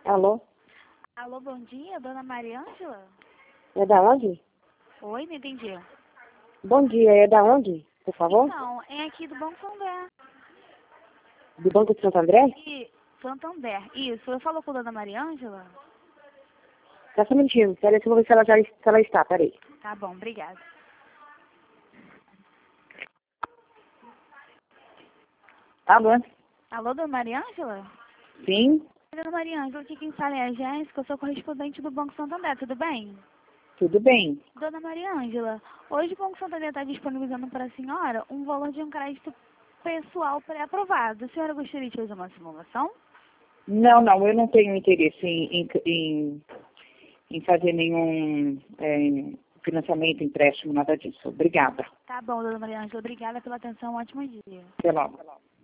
Alô? Alô, bom dia, dona Mariângela? É da onde? Oi, não entendi. Bom dia, é da onde, por favor? Então, é aqui do Banco Santander. Do Banco de Santo André? E Santander, isso. Eu falo com a dona Mariângela? Tá só um minutinho, peraí que eu vou ver se ela está, peraí. Tá bom, obrigada. Alô? Alô, dona Mariângela? Sim, Dona Mariângela, aqui quem fala é a Jéssica, eu sou correspondente do Banco Santander, tudo bem? tudo bem. Dona Mariângela, hoje o Banco Santander está disponibilizando para a senhora um valor de um crédito pessoal pré-aprovado. A senhora gostaria de fazer uma simulação? Não, eu não tenho interesse em fazer nenhum financiamento, empréstimo, nada disso. Obrigada. Tá bom, dona Mariângela, obrigada pela atenção, um ótimo dia. Até logo.